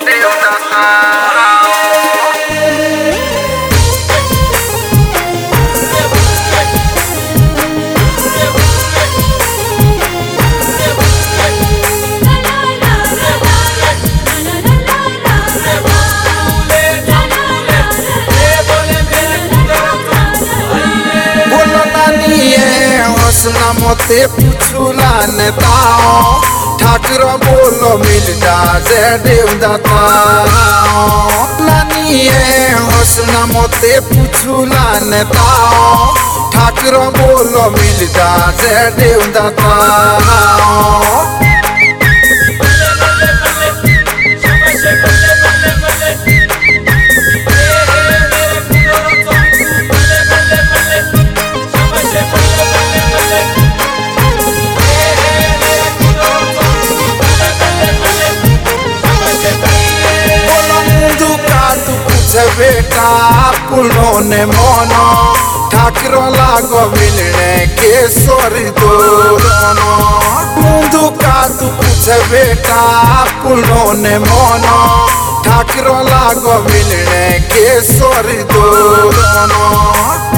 मोते पूछूला नेताओ ठाकुर बोलो मिलता जे देवदाता नानी हसना मोते पूछूला नेताओ ठाकुर बोलो मिलता जे देवदाता बेटा पुलों ने मोनो ठाकुर लागो मिलने के स्वर दोनों मुंदू का तू कुछ बेटा पुलों ने मोनो ठाकुर लागो मिलने के स्वर दोनों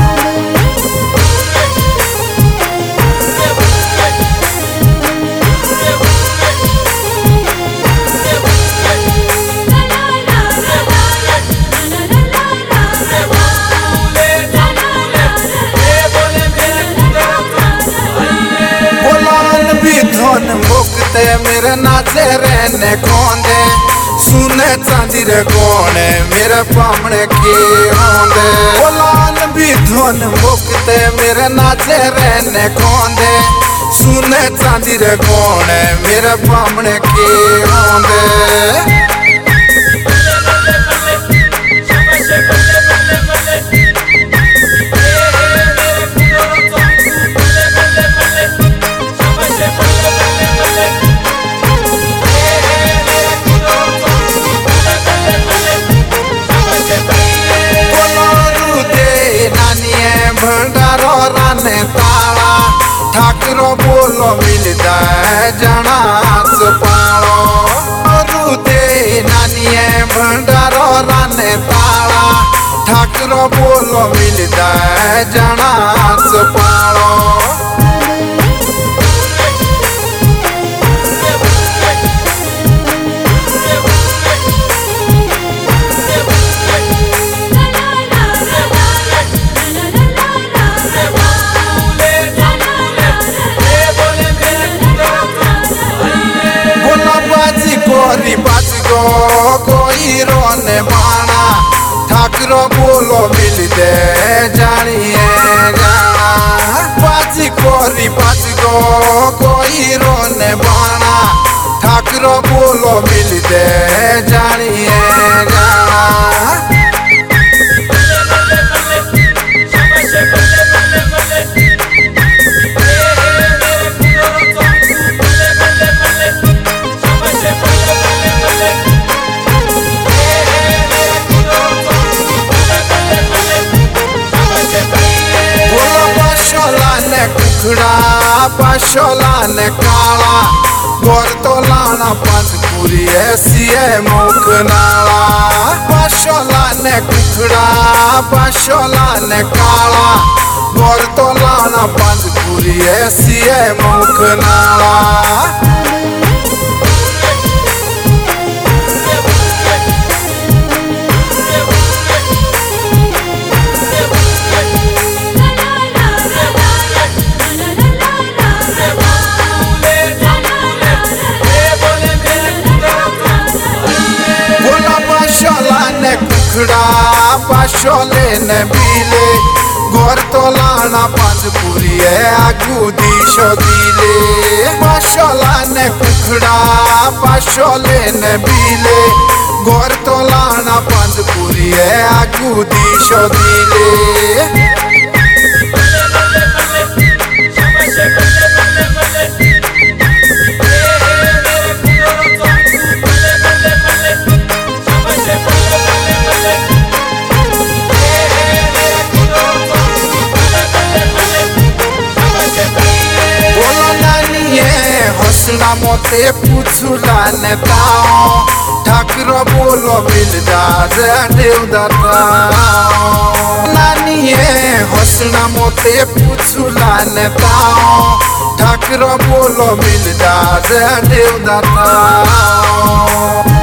मुक्ते मेरे नाचे रहने कौंदे सुने चांदी रे कोने मेरे पामने के होंदे बोलान भी धन मुक्ते मेरे नाचे रहने कौंदे सुने चांदी रे कोने मेरे पामने के होंदे भंडारो राने ताला ठाकुर बोलो मिलता है जनाच पालो रूदे नानिए भंडारो राने ताला ठाकुर बोलो मिलता है जनाच पालो कोई रोने बाना ठाकुर बोलो मिलते जानिए जाना पाची कोरी पाची को कोई रोने बाना ठाकुर बोलो मिलते जानिए जाना पाशोला ने काला गोर तो लाना पंचपुरी ऐसी है मुख नाला पाशोला ने कुखड़ा पाशोला ने काला गोर तो लाना पंचपुरी ऐसी है मुख नाला पाशोले ने बीले गोर तो लाना पंचपुरी है आगू दिशो दिले पाशोला ने कुखड़ा पाशोले ने बीले गोर तो लाना पंचपुरी है आगू दिशो दिले मोते पूछूला नेताओ ठाकुर ઠાકરો બોલો બિલદાસ દેવદાતા નાનીએ હસણા મોતે પૂછુલા ને તાઓ ઠાકરો બોલો બિલદાસ દેવદાતા